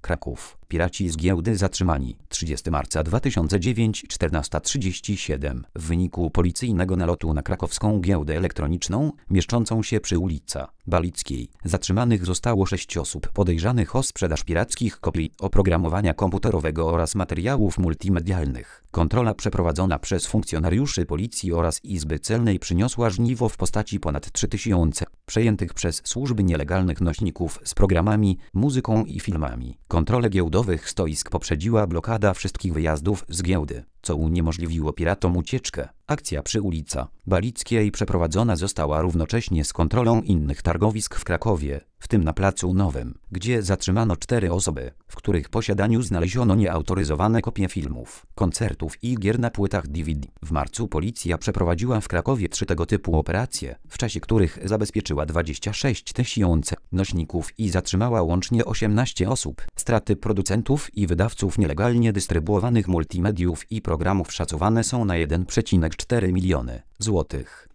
Kraków. Piraci z giełdy zatrzymani. 30 marca 2009, 14:37. W wyniku policyjnego nalotu na krakowską giełdę elektroniczną, mieszczącą się przy ulicy Balickiej, zatrzymanych zostało 6 osób podejrzanych o sprzedaż pirackich kopii oprogramowania komputerowego oraz materiałów multimedialnych. Kontrola przeprowadzona przez funkcjonariuszy policji oraz Izby Celnej przyniosła żniwo w postaci ponad 3000 przejętych przez służby nielegalnych nośników z programami, muzyką i filmami. Kontrolę giełdowych stoisk poprzedziła blokada wszystkich wyjazdów z giełdy, co uniemożliwiło piratom ucieczkę. Akcja przy ulicy Balickiej przeprowadzona została równocześnie z kontrolą innych targowisk w Krakowie, w tym na Placu Nowym, gdzie zatrzymano 4 osoby, w których posiadaniu znaleziono nieautoryzowane kopie filmów, koncertów i gier na płytach DVD. W marcu policja przeprowadziła w Krakowie 3 tego typu operacje, w czasie których zabezpieczyła 26 000 nośników i zatrzymała łącznie 18 osób. Straty producentów i wydawców nielegalnie dystrybuowanych multimediów i programów szacowane są na 1,4 miliony złotych.